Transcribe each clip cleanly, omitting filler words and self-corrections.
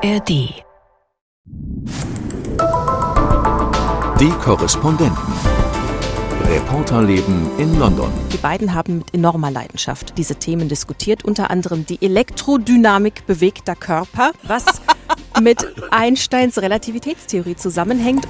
ARD. Die Korrespondenten. Reporterleben in London. Die beiden haben mit enormer Leidenschaft diese Themen diskutiert, unter anderem die Elektrodynamik bewegter Körper, was mit Einsteins Relativitätstheorie zusammenhängt.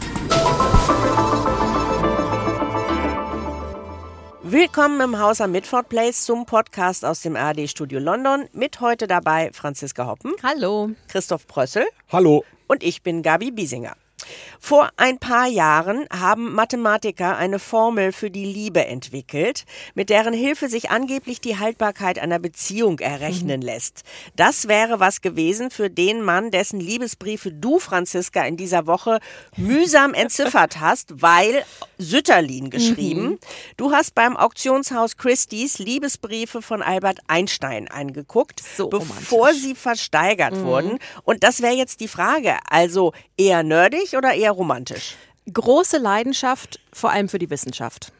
Willkommen im Haus am Mitford Place zum Podcast aus dem ARD-Studio London. Mit heute dabei Franziska Hoppen. Hallo. Christoph Prössel. Hallo. Und ich bin Gabi Biesinger. Vor ein paar Jahren haben Mathematiker eine Formel für die Liebe entwickelt, mit deren Hilfe sich angeblich die Haltbarkeit einer Beziehung errechnen lässt. Das wäre was gewesen für den Mann, dessen Liebesbriefe du, Franziska, in dieser Woche mühsam entziffert hast, weil Sütterlin geschrieben. Du hast beim Auktionshaus Christie's Liebesbriefe von Albert Einstein angeguckt, bevor sie versteigert wurden. Und das wäre jetzt die Frage, also eher nerdig oder eher romantisch? Große Leidenschaft, vor allem für die Wissenschaft.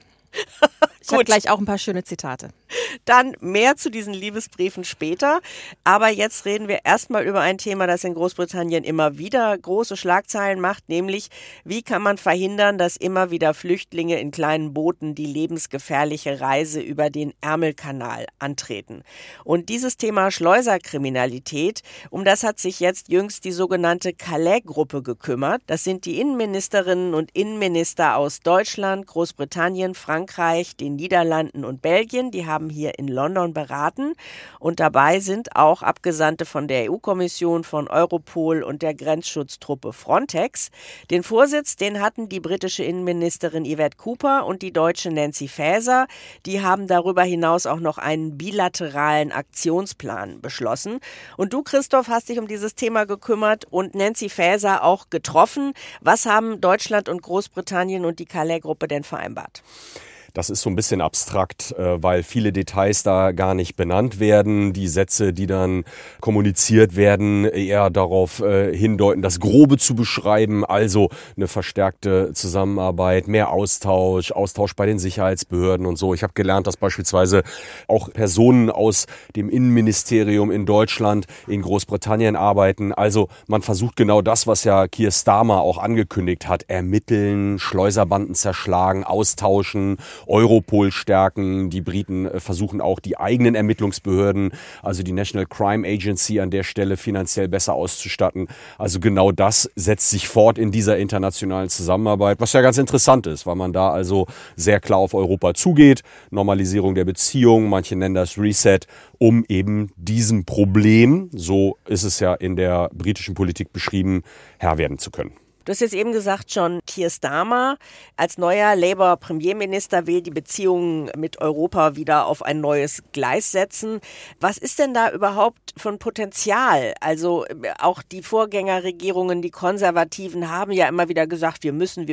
Ich habe gleich auch ein paar schöne Zitate. Dann mehr zu diesen Liebesbriefen später. Aber jetzt reden wir erstmal über ein Thema, das in Großbritannien immer wieder große Schlagzeilen macht, nämlich wie kann man verhindern, dass immer wieder Flüchtlinge in kleinen Booten die lebensgefährliche Reise über den Ärmelkanal antreten. Und dieses Thema Schleuserkriminalität, um das hat sich jetzt jüngst die sogenannte Calais-Gruppe gekümmert. Das sind die Innenministerinnen und Innenminister aus Deutschland, Großbritannien, Frankreich, den Niederlanden und Belgien. Die haben hier in London beraten und dabei sind auch Abgesandte von der EU-Kommission, von Europol und der Grenzschutztruppe Frontex. Den Vorsitz, den hatten die britische Innenministerin Yvette Cooper und die deutsche Nancy Faeser. Die haben darüber hinaus auch noch einen bilateralen Aktionsplan beschlossen. Und du, Christoph, hast dich um dieses Thema gekümmert und Nancy Faeser auch getroffen. Was haben Deutschland und Großbritannien und die Calais-Gruppe denn vereinbart? Das ist so ein bisschen abstrakt, weil viele Details da gar nicht benannt werden. Die Sätze, die dann kommuniziert werden, eher darauf hindeuten, das Grobe zu beschreiben. Also eine verstärkte Zusammenarbeit, mehr Austausch bei den Sicherheitsbehörden und so. Ich habe gelernt, dass beispielsweise auch Personen aus dem Innenministerium in Deutschland in Großbritannien arbeiten. Also man versucht genau das, was ja Keir Starmer auch angekündigt hat. Ermitteln, Schleuserbanden zerschlagen, austauschen, Europol stärken. Die Briten versuchen auch die eigenen Ermittlungsbehörden, also die National Crime Agency an der Stelle finanziell besser auszustatten. Also genau das setzt sich fort in dieser internationalen Zusammenarbeit, was ja ganz interessant ist, weil man da also sehr klar auf Europa zugeht. Normalisierung der Beziehungen, manche nennen das Reset, um eben diesem Problem, so ist es ja in der britischen Politik beschrieben, Herr werden zu können. Du hast jetzt eben gesagt schon, Keir Starmer als neuer Labour-Premierminister will die Beziehungen mit Europa wieder auf ein neues Gleis setzen. Was ist denn da überhaupt für ein Potenzial? Also auch die Vorgängerregierungen, die Konservativen haben ja immer wieder gesagt, wir müssen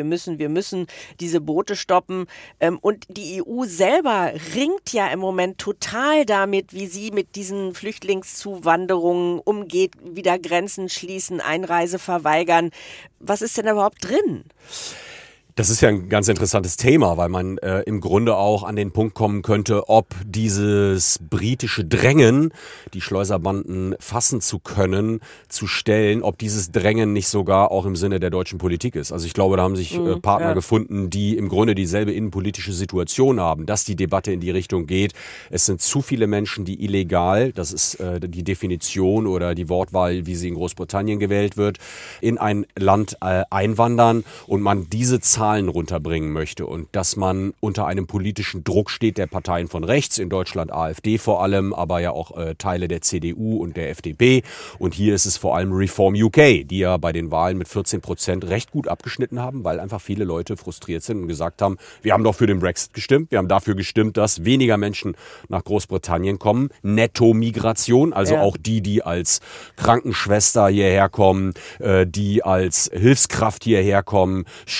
diese Boote stoppen. Und die EU selber ringt ja im Moment total damit, wie sie mit diesen Flüchtlingszuwanderungen umgeht, wieder Grenzen schließen, Einreise verweigern. Was ist denn da überhaupt drin? Das ist ja ein ganz interessantes Thema, weil man im Grunde auch an den Punkt kommen könnte, ob dieses britische Drängen, die Schleuserbanden fassen zu können, zu stellen, ob dieses Drängen nicht sogar auch im Sinne der deutschen Politik ist. Also ich glaube, da haben sich Partner gefunden, die im Grunde dieselbe innenpolitische Situation haben, dass die Debatte in die Richtung geht. Es sind zu viele Menschen, die illegal, das ist die Definition oder die Wortwahl, wie sie in Großbritannien gewählt wird, in ein Land einwandern und man diese Zahlen runterbringen möchte und dass man unter einem politischen Druck steht der Parteien von rechts, in Deutschland AfD vor allem, aber ja auch Teile der CDU und der FDP. Und hier ist es vor allem Reform UK, die ja bei den Wahlen mit 14% recht gut abgeschnitten haben, weil einfach viele Leute frustriert sind und gesagt haben, wir haben doch für den Brexit gestimmt, wir haben dafür gestimmt, dass weniger Menschen nach Großbritannien kommen. Netto-Migration, also auch die als Krankenschwester hierher kommen, die als Hilfskraft hierher kommen, Studenten,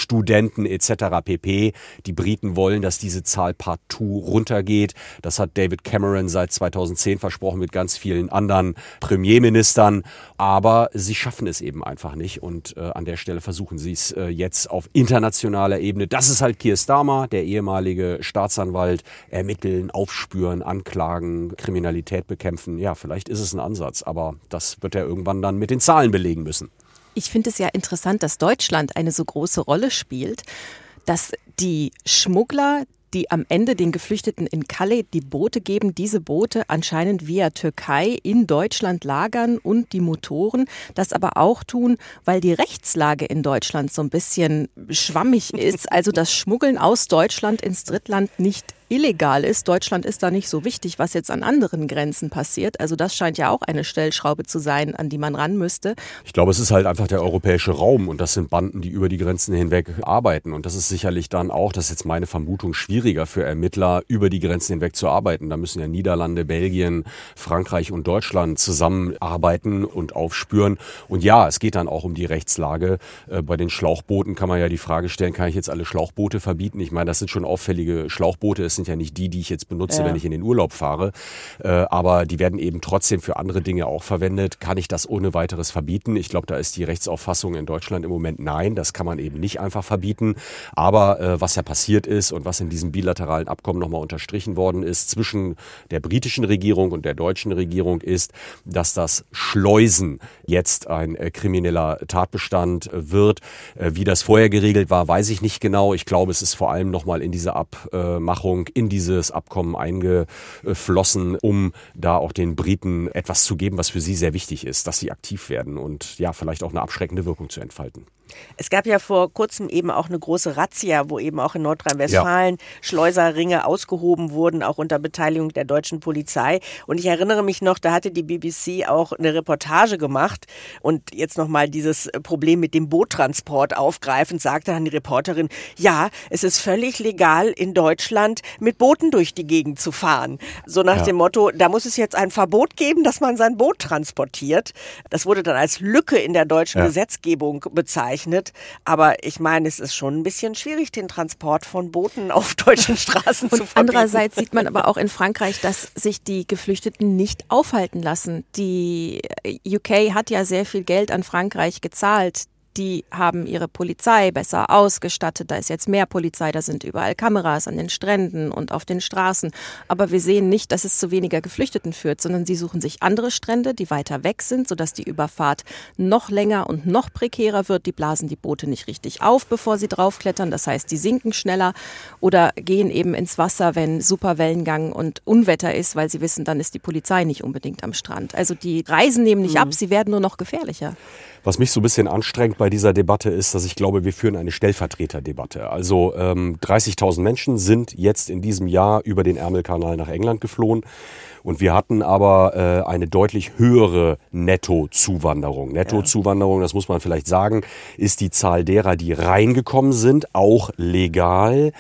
Migranten etc. pp. Die Briten wollen, dass diese Zahl partout runtergeht. Das hat David Cameron seit 2010 versprochen mit ganz vielen anderen Premierministern. Aber sie schaffen es eben einfach nicht. Und an der Stelle versuchen sie es jetzt auf internationaler Ebene. Das ist halt Keir Starmer, der ehemalige Staatsanwalt, ermitteln, aufspüren, anklagen, Kriminalität bekämpfen. Ja, vielleicht ist es ein Ansatz, aber das wird er irgendwann dann mit den Zahlen belegen müssen. Ich finde es ja interessant, dass Deutschland eine so große Rolle spielt, dass die Schmuggler, die am Ende den Geflüchteten in Calais die Boote geben, diese Boote anscheinend via Türkei in Deutschland lagern und die Motoren das aber auch tun, weil die Rechtslage in Deutschland so ein bisschen schwammig ist. Also das Schmuggeln aus Deutschland ins Drittland nicht illegal ist. Deutschland ist da nicht so wichtig, was jetzt an anderen Grenzen passiert. Also das scheint ja auch eine Stellschraube zu sein, an die man ran müsste. Ich glaube, es ist halt einfach der europäische Raum und das sind Banden, die über die Grenzen hinweg arbeiten. Und das ist sicherlich dann auch, das ist jetzt meine Vermutung, schwieriger für Ermittler, über die Grenzen hinweg zu arbeiten. Da müssen ja Niederlande, Belgien, Frankreich und Deutschland zusammenarbeiten und aufspüren. Und ja, es geht dann auch um die Rechtslage. Bei den Schlauchbooten kann man ja die Frage stellen, kann ich jetzt alle Schlauchboote verbieten? Ich meine, das sind schon auffällige Schlauchboote. Es sind ja nicht die ich jetzt benutze, wenn ich in den Urlaub fahre. Aber die werden eben trotzdem für andere Dinge auch verwendet. Kann ich das ohne weiteres verbieten? Ich glaube, da ist die Rechtsauffassung in Deutschland im Moment nein. Das kann man eben nicht einfach verbieten. Aber was ja passiert ist und was in diesem bilateralen Abkommen nochmal unterstrichen worden ist zwischen der britischen Regierung und der deutschen Regierung ist, dass das Schleusen jetzt ein krimineller Tatbestand wird. Wie das vorher geregelt war, weiß ich nicht genau. Ich glaube, es ist vor allem nochmal in diese Abmachung, in dieses Abkommen eingeflossen, um da auch den Briten etwas zu geben, was für sie sehr wichtig ist, dass sie aktiv werden und ja, vielleicht auch eine abschreckende Wirkung zu entfalten. Es gab ja vor kurzem eben auch eine große Razzia, wo eben auch in Nordrhein-Westfalen Schleuserringe ausgehoben wurden, auch unter Beteiligung der deutschen Polizei. Und ich erinnere mich noch, da hatte die BBC auch eine Reportage gemacht und jetzt nochmal dieses Problem mit dem Boottransport aufgreifend, sagte dann die Reporterin, ja, es ist völlig legal in Deutschland mit Booten durch die Gegend zu fahren. So nach dem Motto, da muss es jetzt ein Verbot geben, dass man sein Boot transportiert. Das wurde dann als Lücke in der deutschen Gesetzgebung bezeichnet. Aber ich meine, es ist schon ein bisschen schwierig, den Transport von Booten auf deutschen Straßen zu verbieten. Andererseits sieht man aber auch in Frankreich, dass sich die Geflüchteten nicht aufhalten lassen. Die UK hat ja sehr viel Geld an Frankreich gezahlt. Die haben ihre Polizei besser ausgestattet. Da ist jetzt mehr Polizei, da sind überall Kameras an den Stränden und auf den Straßen. Aber wir sehen nicht, dass es zu weniger Geflüchteten führt, sondern sie suchen sich andere Strände, die weiter weg sind, sodass die Überfahrt noch länger und noch prekärer wird. Die blasen die Boote nicht richtig auf, bevor sie draufklettern. Das heißt, die sinken schneller oder gehen eben ins Wasser, wenn super Wellengang und Unwetter ist, weil sie wissen, dann ist die Polizei nicht unbedingt am Strand. Also die Reisen nehmen nicht ab, sie werden nur noch gefährlicher. Was mich so ein bisschen anstrengt bei dieser Debatte ist, dass ich glaube, wir führen eine Stellvertreterdebatte. Also 30.000 Menschen sind jetzt in diesem Jahr über den Ärmelkanal nach England geflohen. Und wir hatten aber eine deutlich höhere Nettozuwanderung. Nettozuwanderung, das muss man vielleicht sagen, ist die Zahl derer, die reingekommen sind, auch legal,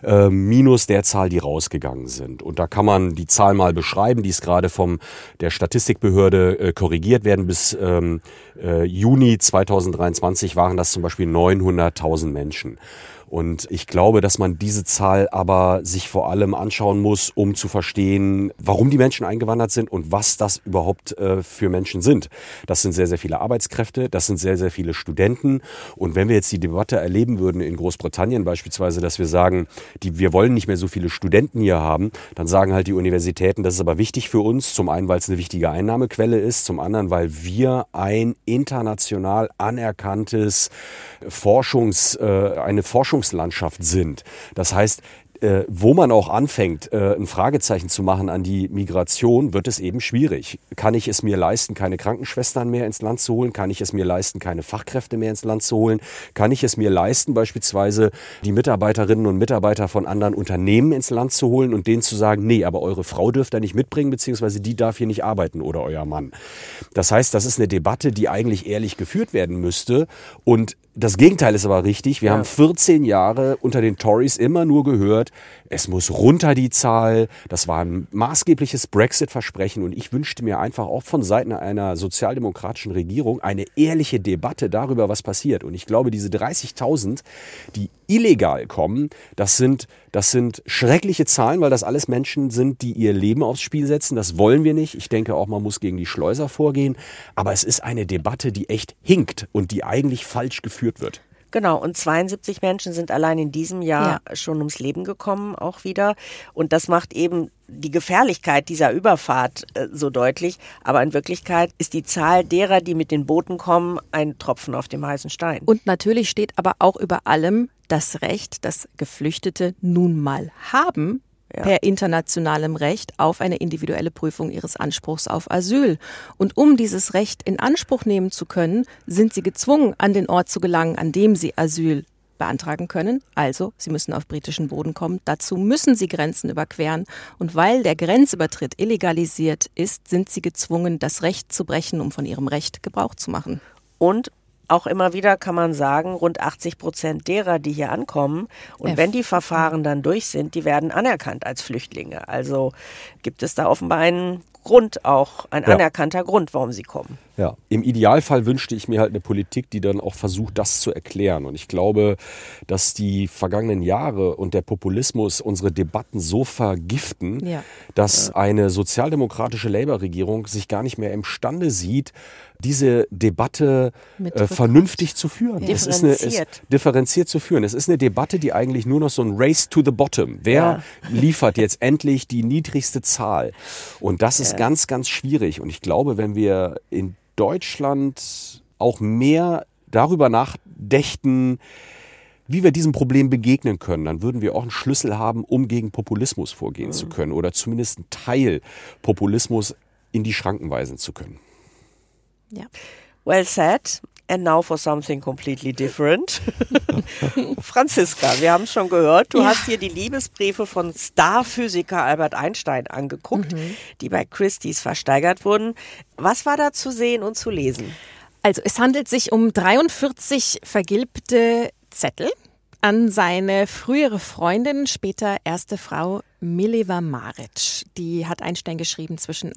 minus der Zahl, die rausgegangen sind. Und da kann man die Zahl mal beschreiben, die ist gerade von der Statistikbehörde korrigiert werden. Bis Juni 2023 waren das zum Beispiel 900.000 Menschen. Und ich glaube, dass man diese Zahl aber sich vor allem anschauen muss, um zu verstehen, warum die Menschen eingewandert sind und was das überhaupt für Menschen sind. Das sind sehr, sehr viele Arbeitskräfte, das sind sehr, sehr viele Studenten. Und wenn wir jetzt die Debatte erleben würden in Großbritannien beispielsweise, dass wir sagen, wir wollen nicht mehr so viele Studenten hier haben, dann sagen halt die Universitäten, das ist aber wichtig für uns. Zum einen, weil es eine wichtige Einnahmequelle ist, zum anderen, weil wir ein international anerkanntes eine Forschungslandschaft sind. Das heißt, wo man auch anfängt, ein Fragezeichen zu machen an die Migration, wird es eben schwierig. Kann ich es mir leisten, keine Krankenschwestern mehr ins Land zu holen? Kann ich es mir leisten, keine Fachkräfte mehr ins Land zu holen? Kann ich es mir leisten, beispielsweise die Mitarbeiterinnen und Mitarbeiter von anderen Unternehmen ins Land zu holen und denen zu sagen, nee, aber eure Frau dürft ihr nicht mitbringen, beziehungsweise die darf hier nicht arbeiten oder euer Mann. Das heißt, das ist eine Debatte, die eigentlich ehrlich geführt werden müsste und Das Gegenteil ist aber richtig. Wir haben 14 Jahre unter den Tories immer nur gehört, es muss runter die Zahl. Das war ein maßgebliches Brexit-Versprechen. Und ich wünschte mir einfach auch von Seiten einer sozialdemokratischen Regierung eine ehrliche Debatte darüber, was passiert. Und ich glaube, diese 30.000, die illegal kommen, das sind schreckliche Zahlen, weil das alles Menschen sind, die ihr Leben aufs Spiel setzen. Das wollen wir nicht. Ich denke auch, man muss gegen die Schleuser vorgehen. Aber es ist eine Debatte, die echt hinkt und die eigentlich falsch geführt wird. Genau, und 72 Menschen sind allein in diesem Jahr schon ums Leben gekommen, auch wieder. Und das macht eben die Gefährlichkeit dieser Überfahrt so deutlich. Aber in Wirklichkeit ist die Zahl derer, die mit den Booten kommen, ein Tropfen auf dem heißen Stein. Und natürlich steht aber auch über allem das Recht, das Geflüchtete nun mal haben, per internationalem Recht auf eine individuelle Prüfung ihres Anspruchs auf Asyl. Und um dieses Recht in Anspruch nehmen zu können, sind sie gezwungen, an den Ort zu gelangen, an dem sie Asyl beantragen können. Also, sie müssen auf britischen Boden kommen. Dazu müssen sie Grenzen überqueren. Und weil der Grenzübertritt illegalisiert ist, sind sie gezwungen, das Recht zu brechen, um von ihrem Recht Gebrauch zu machen. Und auch immer wieder kann man sagen, rund 80% derer, die hier ankommen und wenn die Verfahren dann durch sind, die werden anerkannt als Flüchtlinge. Also gibt es da offenbar einen Grund auch, ein anerkannter Grund, warum sie kommen. Ja, im Idealfall wünschte ich mir halt eine Politik, die dann auch versucht, das zu erklären. Und ich glaube, dass die vergangenen Jahre und der Populismus unsere Debatten so vergiften, dass eine sozialdemokratische Labour-Regierung sich gar nicht mehr imstande sieht, diese Debatte vernünftig zu führen. Differenziert zu führen. Es ist eine Debatte, die eigentlich nur noch so ein Race to the bottom. Wer liefert jetzt endlich die niedrigste Zahl? Und das ist ganz, ganz schwierig. Und ich glaube, wenn wir in Deutschland auch mehr darüber nachdächten, wie wir diesem Problem begegnen können, dann würden wir auch einen Schlüssel haben, um gegen Populismus vorgehen zu können oder zumindest einen Teil Populismus in die Schranken weisen zu können. Ja. Well said. And now for something completely different. Franziska, wir haben es schon gehört, du hast hier die Liebesbriefe von Starphysiker Albert Einstein angeguckt, die bei Christie's versteigert wurden. Was war da zu sehen und zu lesen? Also es handelt sich um 43 vergilbte Zettel an seine frühere Freundin, später erste Frau Mileva Maric. Die hat Einstein geschrieben zwischen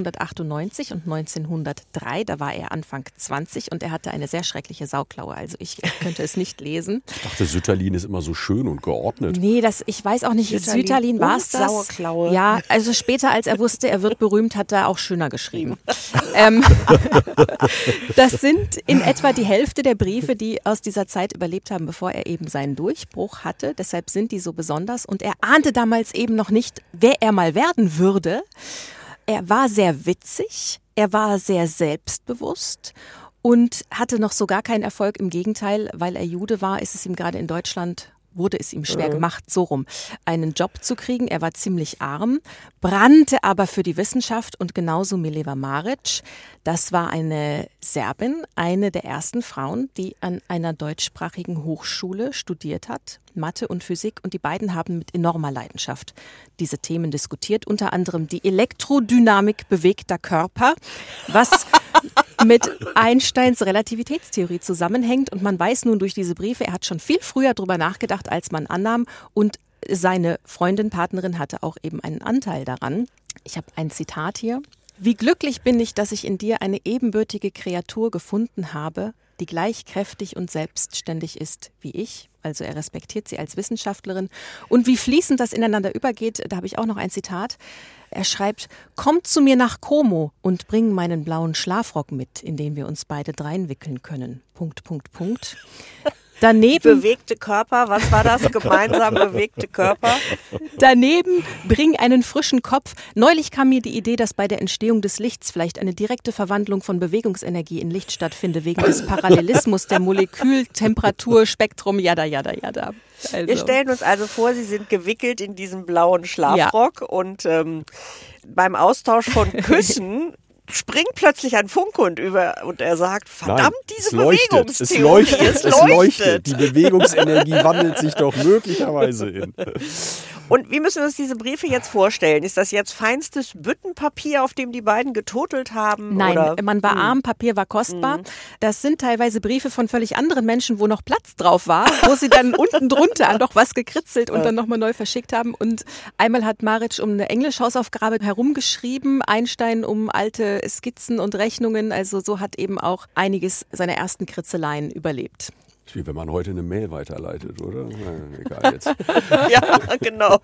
1898 und 1903. Da war er Anfang 20 und er hatte eine sehr schreckliche Sauklaue. Also ich könnte es nicht lesen. Ich dachte, Sütterlin ist immer so schön und geordnet. Nee, ich weiß auch nicht, Sütterlin war es das? Sauklaue. Ja, also später, als er wusste, er wird berühmt, hat er auch schöner geschrieben. Das sind in etwa die Hälfte der Briefe, die aus dieser Zeit überlebt haben, bevor er eben seinen Durchbruch hatte. Deshalb sind die so besonders. Und er ahnte damals eben noch nicht, wer er mal werden würde. Er war sehr witzig, er war sehr selbstbewusst und hatte noch so gar keinen Erfolg. Im Gegenteil, weil er Jude war, ist es ihm gerade in Deutschland, wurde es ihm schwer gemacht, so rum, einen Job zu kriegen. Er war ziemlich arm, brannte aber für die Wissenschaft und genauso Mileva Maric. Das war eine Serbin, eine der ersten Frauen, die an einer deutschsprachigen Hochschule studiert hat, Mathe und Physik. Und die beiden haben mit enormer Leidenschaft diese Themen diskutiert, unter anderem die Elektrodynamik bewegter Körper, was mit Einsteins Relativitätstheorie zusammenhängt. Und man weiß nun durch diese Briefe, er hat schon viel früher darüber nachgedacht, als man annahm. Und seine Freundin, Partnerin hatte auch eben einen Anteil daran. Ich habe ein Zitat hier. Wie glücklich bin ich, dass ich in dir eine ebenbürtige Kreatur gefunden habe, die gleich kräftig und selbstständig ist wie ich. Also er respektiert sie als Wissenschaftlerin. Und wie fließend das ineinander übergeht, da habe ich auch noch ein Zitat. Er schreibt, kommt zu mir nach Como und bring meinen blauen Schlafrock mit, in den wir uns beide dreinwickeln können. ... Daneben bewegte Körper, was war das? Gemeinsam bewegte Körper? Daneben bring einen frischen Kopf. Neulich kam mir die Idee, dass bei der Entstehung des Lichts vielleicht eine direkte Verwandlung von Bewegungsenergie in Licht stattfinde, wegen des Parallelismus der Molekültemperaturspektrum, jada, jada, jada. Also. Wir stellen uns also vor, Sie sind gewickelt in diesem blauen Schlafrock und beim Austausch von Küssen springt plötzlich ein Funke und er sagt, verdammt, Nein, diese Bewegungstheorie. Es leuchtet. Die Bewegungsenergie wandelt sich doch möglicherweise in. Und wie müssen wir uns diese Briefe jetzt vorstellen? Ist das jetzt feinstes Büttenpapier, auf dem die beiden getotelt haben? Nein, oder? man war arm, Papier war kostbar. Das sind teilweise Briefe von völlig anderen Menschen, wo noch Platz drauf war, wo sie dann unten drunter noch was gekritzelt und dann nochmal neu verschickt haben. Und einmal hat Maric um eine Englisch-Hausaufgabe herumgeschrieben, Einstein um alte Skizzen und Rechnungen. Also so hat eben auch einiges seiner ersten Kritzeleien überlebt. Wie wenn man heute eine Mail weiterleitet, oder? Na, egal jetzt. Ja, genau.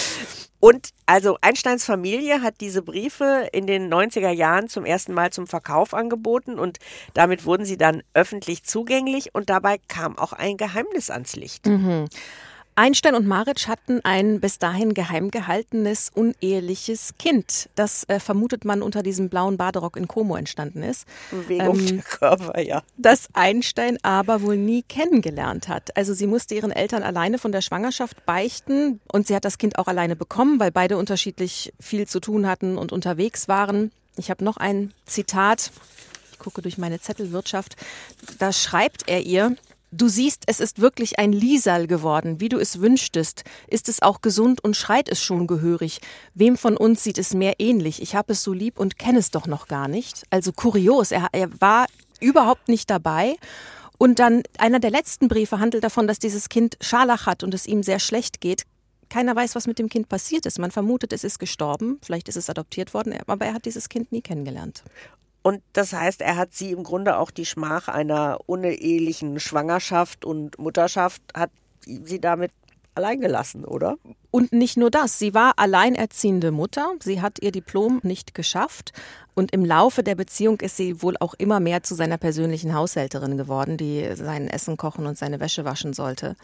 Und also Einsteins Familie hat diese Briefe in den 90er Jahren zum ersten Mal zum Verkauf angeboten und damit wurden sie dann öffentlich zugänglich und dabei kam auch ein Geheimnis ans Licht. Einstein und Maric hatten ein bis dahin geheim gehaltenes, uneheliches Kind, das vermutet man unter diesem blauen Baderock in Como entstanden ist. Bewegung der Körper, ja. Das Einstein aber wohl nie kennengelernt hat. Also sie musste ihren Eltern alleine von der Schwangerschaft beichten und sie hat das Kind auch alleine bekommen, weil beide unterschiedlich viel zu tun hatten und unterwegs waren. Ich habe noch ein Zitat, ich gucke durch meine Zettelwirtschaft, da schreibt er ihr: Du siehst, es ist wirklich ein Liesal geworden, wie du es wünschtest. Ist es auch gesund und schreit es schon gehörig? Wem von uns sieht es mehr ähnlich? Ich habe es so lieb und kenne es doch noch gar nicht. Also kurios, er war überhaupt nicht dabei. Und dann einer der letzten Briefe handelt davon, dass dieses Kind Scharlach hat und es ihm sehr schlecht geht. Keiner weiß, was mit dem Kind passiert ist. Man vermutet, es ist gestorben, vielleicht ist es adoptiert worden, aber er hat dieses Kind nie kennengelernt. Und das heißt, er hat sie im Grunde auch die Schmach einer unehelichen Schwangerschaft und Mutterschaft, hat sie damit allein gelassen, oder? Und nicht nur das, sie war alleinerziehende Mutter, sie hat ihr Diplom nicht geschafft und im Laufe der Beziehung ist sie wohl auch immer mehr zu seiner persönlichen Haushälterin geworden, die sein Essen kochen und seine Wäsche waschen sollte.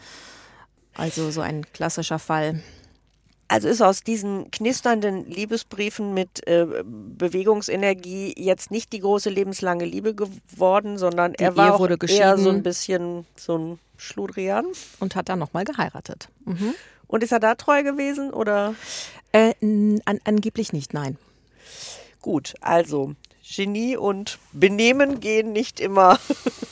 Also so ein klassischer Fall. Also ist aus diesen knisternden Liebesbriefen mit Bewegungsenergie jetzt nicht die große lebenslange Liebe geworden, sondern er war auch eher so ein bisschen so ein Schludrian. Und hat dann nochmal geheiratet. Mhm. Und ist er da treu gewesen, oder? Angeblich nicht, nein. Gut, also Genie und Benehmen gehen nicht immer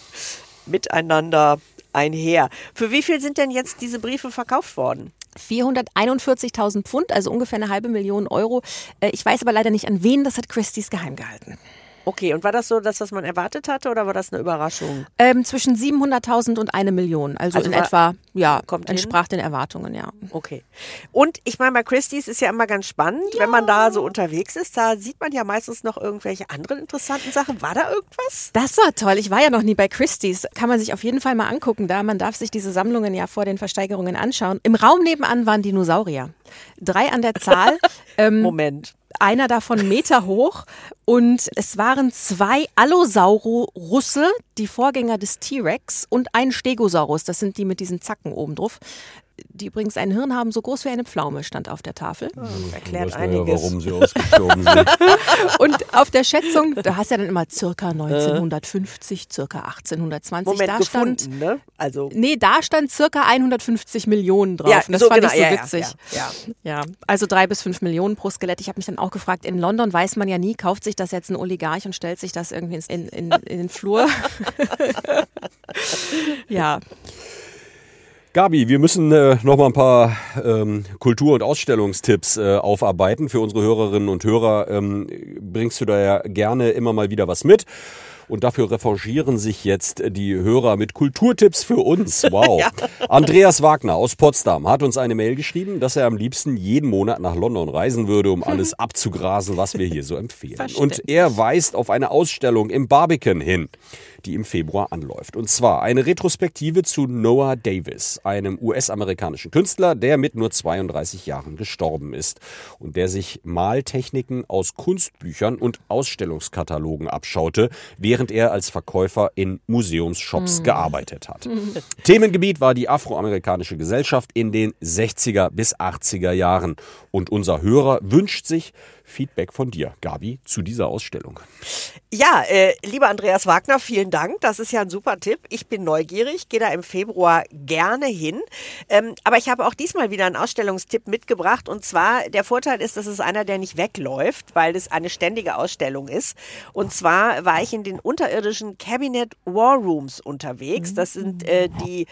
miteinander einher. Für wie viel sind denn jetzt diese Briefe verkauft worden? 441.000 Pfund, also ungefähr 500.000 Euro. Ich weiß aber leider nicht, an wen, das hat Christie's geheim gehalten. Okay, und war das so das, was man erwartet hatte, oder war das eine Überraschung? Zwischen 700.000 und 1 Million. Also in etwa, ja, entsprach den Erwartungen, ja. Okay. Und ich meine, bei Christie's ist ja immer ganz spannend, wenn man da so unterwegs ist, da sieht man ja meistens noch irgendwelche anderen interessanten Sachen. War da irgendwas? Das war toll. Ich war ja noch nie bei Christie's. Kann man sich auf jeden Fall mal angucken. Man darf sich diese Sammlungen ja vor den Versteigerungen anschauen. Im Raum nebenan waren Dinosaurier. 3 an der Zahl. Moment. Einer davon Meter hoch und es waren 2 Allosaurusse, die Vorgänger des T-Rex, und ein Stegosaurus, das sind die mit diesen Zacken oben drauf, die übrigens ein Hirn haben, so groß wie eine Pflaume, stand auf der Tafel. Erklärt einiges. Ja, warum sie ausgestorben sind. Und auf der Schätzung, da hast du ja dann immer circa 1950, circa 1820. Moment, da gefunden, stand, ne? Also da stand circa 150 Millionen drauf. Ja, und das so fand genau, ich so ja, witzig. Ja, also 3 bis 5 Millionen pro Skelett. Ich habe mich dann auch gefragt, in London weiß man ja nie, kauft sich das jetzt ein Oligarch und stellt sich das irgendwie in den Flur. Ja. Gabi, wir müssen noch mal ein paar Kultur- und Ausstellungstipps aufarbeiten für unsere Hörerinnen und Hörer. Bringst du da ja gerne immer mal wieder was mit. Und dafür revanchieren sich jetzt die Hörer mit Kulturtipps für uns. Wow. Ja. Andreas Wagner aus Potsdam hat uns eine Mail geschrieben, dass er am liebsten jeden Monat nach London reisen würde, um alles abzugrasen, was wir hier so empfehlen. Und er weist auf eine Ausstellung im Barbican hin, die im Februar anläuft. Und zwar eine Retrospektive zu Noah Davis, einem US-amerikanischen Künstler, der mit nur 32 Jahren gestorben ist und der sich Maltechniken aus Kunstbüchern und Ausstellungskatalogen abschaute, während er als Verkäufer in Museumsshops gearbeitet hat. Themengebiet war die afroamerikanische Gesellschaft in den 60er bis 80er Jahren. Und unser Hörer wünscht sich Feedback von dir, Gabi, zu dieser Ausstellung. Ja, lieber Andreas Wagner, vielen Dank. Das ist ja ein super Tipp. Ich bin neugierig, gehe da im Februar gerne hin. Aber ich habe auch diesmal wieder einen Ausstellungstipp mitgebracht. Und zwar, der Vorteil ist, dass es einer, der nicht wegläuft, weil es eine ständige Ausstellung ist. Und zwar war ich in den unterirdischen Cabinet War Rooms unterwegs. Das sind die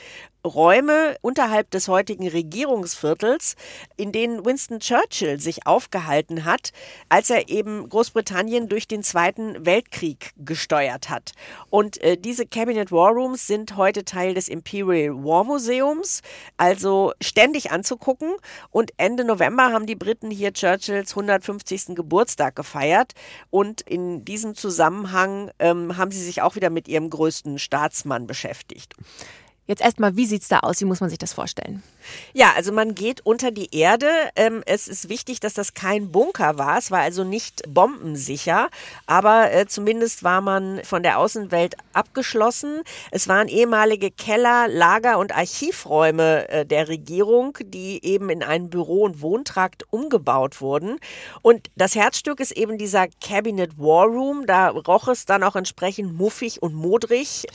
Räume unterhalb des heutigen Regierungsviertels, in denen Winston Churchill sich aufgehalten hat, als er eben Großbritannien durch den Zweiten Weltkrieg gesteuert hat. Und diese Cabinet War Rooms sind heute Teil des Imperial War Museums, also ständig anzugucken. Und Ende November haben die Briten hier Churchills 150. Geburtstag gefeiert. Und in diesem Zusammenhang haben sie sich auch wieder mit ihrem größten Staatsmann beschäftigt. Jetzt erstmal, wie sieht's da aus? Wie muss man sich das vorstellen? Ja, also man geht unter die Erde. Es ist wichtig, dass das kein Bunker war. Es war also nicht bombensicher, aber zumindest war man von der Außenwelt abgeschlossen. Es waren ehemalige Keller, Lager und Archivräume der Regierung, die eben in einen Büro- und Wohntrakt umgebaut wurden. Und das Herzstück ist eben dieser Cabinet War Room. Da roch es dann auch entsprechend muffig und modrig.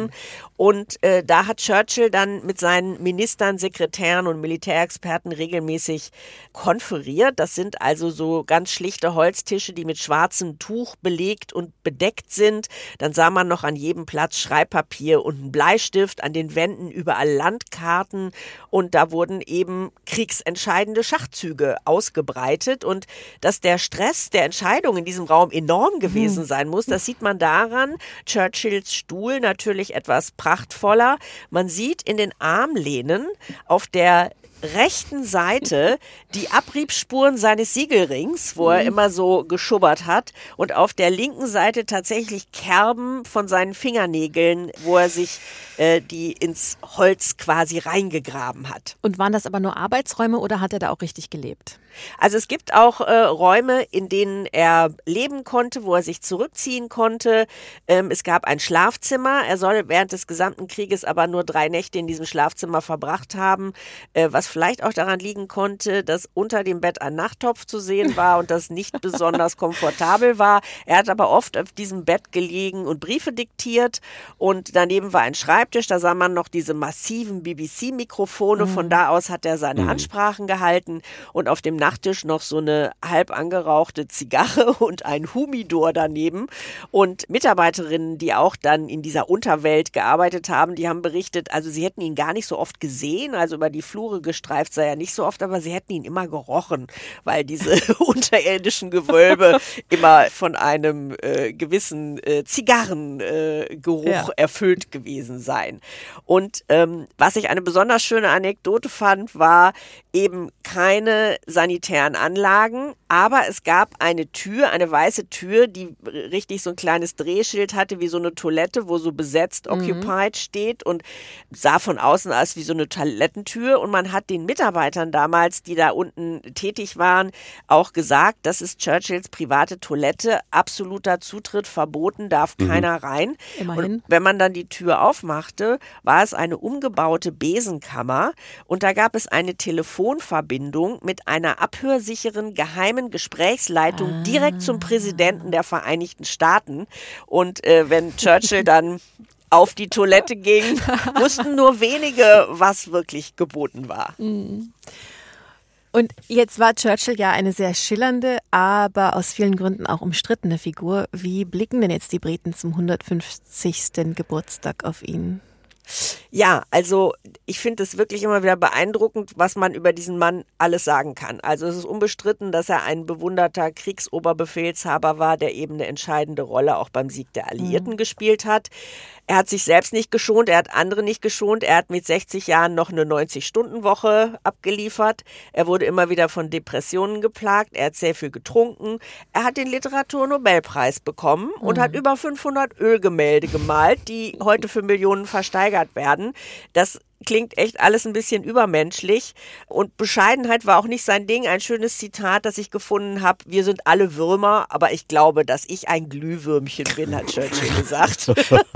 Und da hat Churchill dann mit seinen Ministern, Sekretären und Militärexperten regelmäßig konferiert. Das sind also so ganz schlichte Holztische, die mit schwarzem Tuch belegt und bedeckt sind. Dann sah man noch an jedem Platz Schreibpapier und einen Bleistift, an den Wänden überall Landkarten und da wurden eben kriegsentscheidende Schachzüge ausgebreitet. Und dass der Stress der Entscheidung in diesem Raum enorm gewesen sein muss, das sieht man daran. Churchills Stuhl natürlich etwas prachtvoller. Man sieht in den Armlehnen auf der rechten Seite die Abriebsspuren seines Siegelrings, wo er immer so geschubbert hat, und auf der linken Seite tatsächlich Kerben von seinen Fingernägeln, wo er sich die ins Holz quasi reingegraben hat. Und waren das aber nur Arbeitsräume oder hat er da auch richtig gelebt? Also es gibt auch Räume, in denen er leben konnte, wo er sich zurückziehen konnte. Es gab ein Schlafzimmer. Er soll während des gesamten Krieges aber nur 3 Nächte in diesem Schlafzimmer verbracht haben, was vielleicht auch daran liegen konnte, dass unter dem Bett ein Nachttopf zu sehen war und das nicht besonders komfortabel war. Er hat aber oft auf diesem Bett gelegen und Briefe diktiert und daneben war ein Schreibtisch. Da sah man noch diese massiven BBC-Mikrofone. Von da aus hat er seine Ansprachen gehalten und auf dem Nachttisch noch so eine halb angerauchte Zigarre und ein Humidor daneben. Und Mitarbeiterinnen, die auch dann in dieser Unterwelt gearbeitet haben, die haben berichtet, also sie hätten ihn gar nicht so oft gesehen, also über die Flure gestreift sei er nicht so oft, aber sie hätten ihn immer gerochen, weil diese unterirdischen Gewölbe immer von einem gewissen Zigarrengeruch erfüllt gewesen seien. Und was ich eine besonders schöne Anekdote fand, war eben keine sanitären Anlagen, aber es gab eine Tür, eine weiße Tür, die richtig so ein kleines Drehschild hatte, wie so eine Toilette, wo so besetzt, occupied steht und sah von außen aus wie so eine Toilettentür. Und man hat den Mitarbeitern damals, die da unten tätig waren, auch gesagt, das ist Churchills private Toilette, absoluter Zutritt verboten, darf keiner rein. Immerhin. Und wenn man dann die Tür aufmachte, war es eine umgebaute Besenkammer und da gab es eine Telefonverbindung mit einer abhörsicheren geheimen Gesprächsleitung direkt zum Präsidenten der Vereinigten Staaten. Und wenn Churchill dann auf die Toilette ging, wussten nur wenige, was wirklich geboten war. Und jetzt war Churchill ja eine sehr schillernde, aber aus vielen Gründen auch umstrittene Figur. Wie blicken denn jetzt die Briten zum 150. Geburtstag auf ihn? Ja, also ich finde es wirklich immer wieder beeindruckend, was man über diesen Mann alles sagen kann. Also es ist unbestritten, dass er ein bewunderter Kriegsoberbefehlshaber war, der eben eine entscheidende Rolle auch beim Sieg der Alliierten gespielt hat. Er hat sich selbst nicht geschont, er hat andere nicht geschont. Er hat mit 60 Jahren noch eine 90-Stunden-Woche abgeliefert. Er wurde immer wieder von Depressionen geplagt. Er hat sehr viel getrunken. Er hat den Literaturnobelpreis bekommen und hat über 500 Ölgemälde gemalt, die heute für Millionen versteigert werden. Das klingt echt alles ein bisschen übermenschlich und Bescheidenheit war auch nicht sein Ding. Ein schönes Zitat, das ich gefunden habe: Wir sind alle Würmer, aber ich glaube, dass ich ein Glühwürmchen bin, hat Churchill gesagt.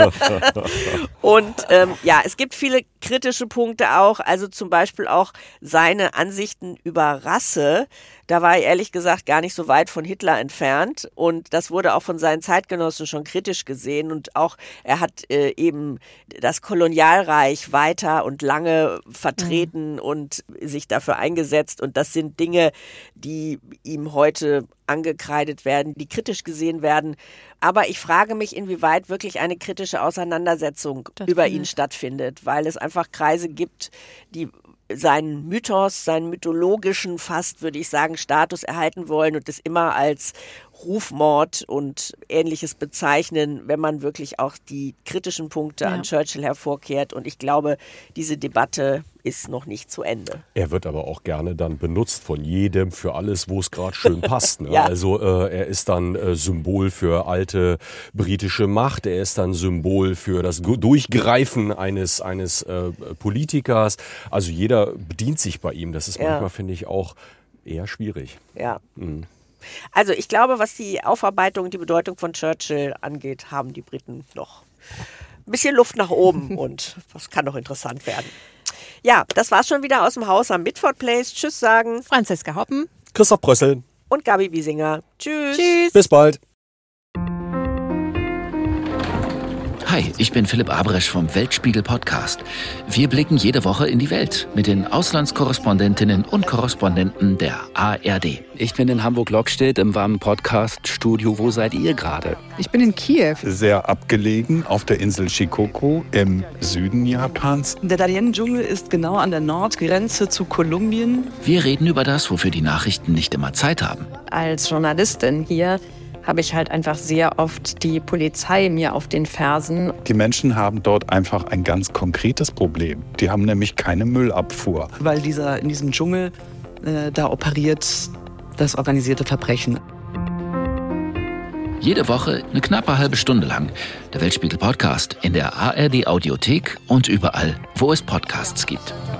Und ja, es gibt viele kritische Punkte auch, also zum Beispiel auch seine Ansichten über Rasse. Da war er ehrlich gesagt gar nicht so weit von Hitler entfernt und das wurde auch von seinen Zeitgenossen schon kritisch gesehen und auch er hat eben das Kolonialreich weiter und lange vertreten und sich dafür eingesetzt und das sind Dinge, die ihm heute angekreidet werden, die kritisch gesehen werden. Aber ich frage mich, inwieweit wirklich eine kritische Auseinandersetzung über ihn stattfindet, weil es einfach Kreise gibt, die seinen Mythos, seinen mythologischen, fast würde ich sagen, Status erhalten wollen und es immer als Rufmord und Ähnliches bezeichnen, wenn man wirklich auch die kritischen Punkte an Churchill hervorkehrt. Und ich glaube, diese Debatte ist noch nicht zu Ende. Er wird aber auch gerne dann benutzt von jedem für alles, wo es gerade schön passt. Ne? Ja. Also er ist dann Symbol für alte britische Macht. Er ist dann Symbol für das Durchgreifen eines Politikers. Also jeder bedient sich bei ihm. Das ist manchmal, finde ich, auch eher schwierig. Ja. Also ich glaube, was die Aufarbeitung, die Bedeutung von Churchill angeht, haben die Briten noch ein bisschen Luft nach oben und das kann doch interessant werden. Ja, das war's schon wieder aus dem Haus am Mitford Place. Tschüss sagen Franziska Hoppen, Christoph Brössel und Gabi Wiesinger. Tschüss. Tschüss. Bis bald. Hi, ich bin Philipp Abresch vom Weltspiegel-Podcast. Wir blicken jede Woche in die Welt mit den Auslandskorrespondentinnen und Korrespondenten der ARD. Ich bin in Hamburg-Lockstedt im warmen Podcast-Studio. Wo seid ihr gerade? Ich bin in Kiew. Sehr abgelegen auf der Insel Shikoku im Süden Japans. Der Darien-Dschungel ist genau an der Nordgrenze zu Kolumbien. Wir reden über das, wofür die Nachrichten nicht immer Zeit haben. Als Journalistin hier habe ich halt einfach sehr oft die Polizei mir auf den Fersen. Die Menschen haben dort einfach ein ganz konkretes Problem. Die haben nämlich keine Müllabfuhr. Weil in diesem Dschungel, da operiert das organisierte Verbrechen. Jede Woche eine knappe halbe Stunde lang. Der Weltspiegel-Podcast in der ARD-Audiothek und überall, wo es Podcasts gibt.